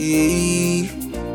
Yeah,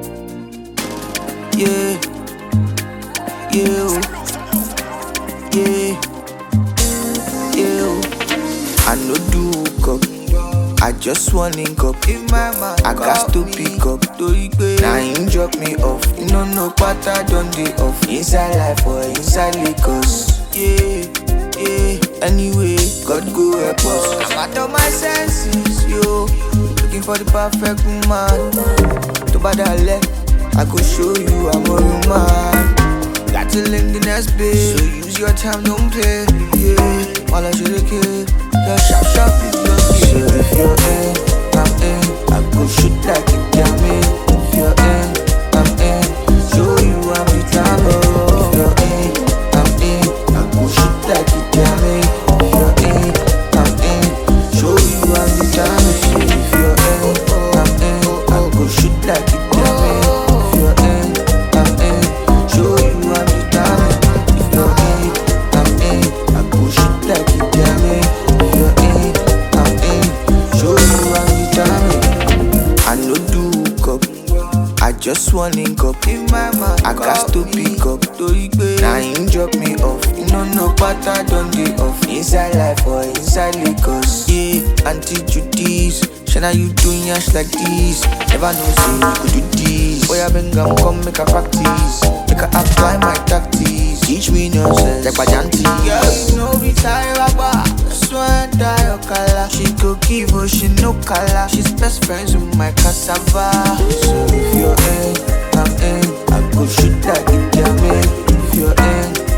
yeah, yeah, yeah, yeah. I no do hook up, I just want link up. I got to pick up. Now him drop me off. You no pattern done the off. Inside life or inside Lagos. Yeah, yeah. Anyway, God go help us. I'm out of my senses, yo. Looking for the perfect woman. To badale, I could show you I'm a woman. Got to link the next bit, so use your time, don't play. Yeah, while I should have kid. Yeah, sharp is your skill. So if you're in, I'm in. I go shoot like a dummy. If you're in, I'm in. Show you I'm the time. If you're in, I'm in. I go shoot like a dummy. If you're in, I'm in. Show you I'm the time. If you're in, I'm in. I go shoot like a dummy. If you're in, I'm in. Show you I'm the time. If you're in, I'm in. I go shoot like a dummy. If you're in, I'm in. Show you I'm the time. I no do hook up, I just want link up. I got to pick up. Now him drop me off. You no pattern done the off. Inside life or inside Lagos. Yeah, Auntie Judy's. Shana you doing yash like this. Never know say you could do this. Boy I been come make a practice. Make a apply my tactics. Teach me nonsense like Bajanti. Girl you know we tired about. Swear die your color. She go give her she no color. She's best friends with my cassava. So if you're in, I'm in. I go shoot like a dummy. If you're in,